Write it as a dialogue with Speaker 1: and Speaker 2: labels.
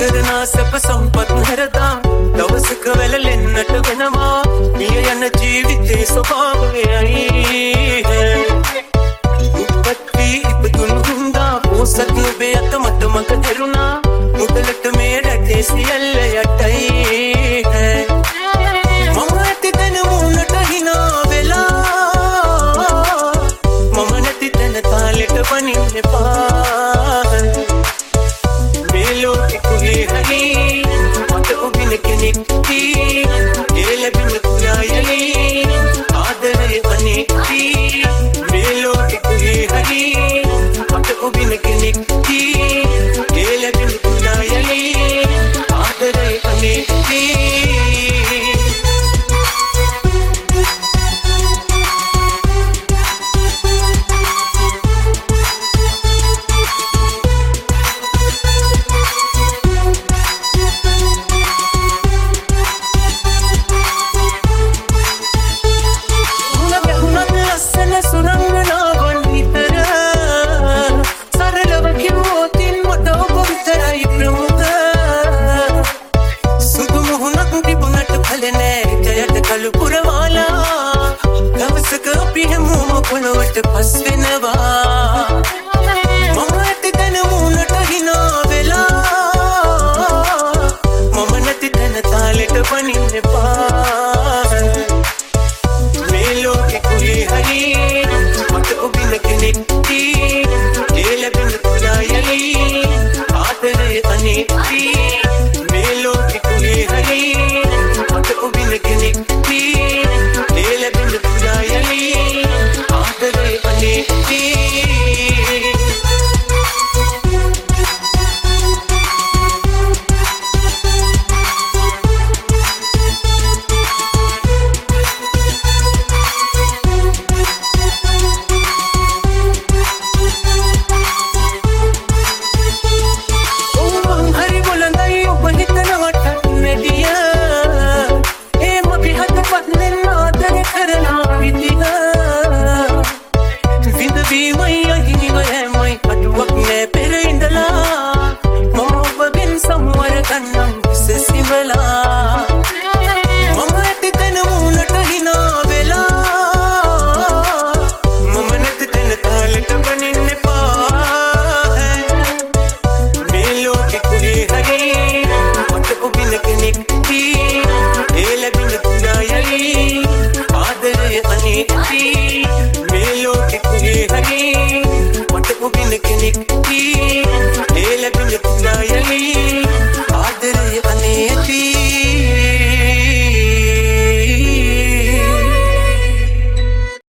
Speaker 1: කරනා සැප සම්පත් හැරදා දවසක වැළලෙන්නට වෙනවා මිය යන ජීවිතේ ස්වභාවයයි උපත්ති ඉපදුණු හින්දා පොසත් නුඹේ අත මට මග දෙරුණා මුදලට මේ රටේ සියල්ල යටයි මම ඇති තැන මුන්නට හිනා වෙලා මම නැති තැන තාලෙට පනින්න එපා මේ ලෝකෙ කුලේ හරි මට ඔබින කෙනෙක් ඒ ලැබෙන කුයායලි ආදරය අනේකී මේ ලෝකෙ කුලේ හරි මට ඔබින කෙනෙක්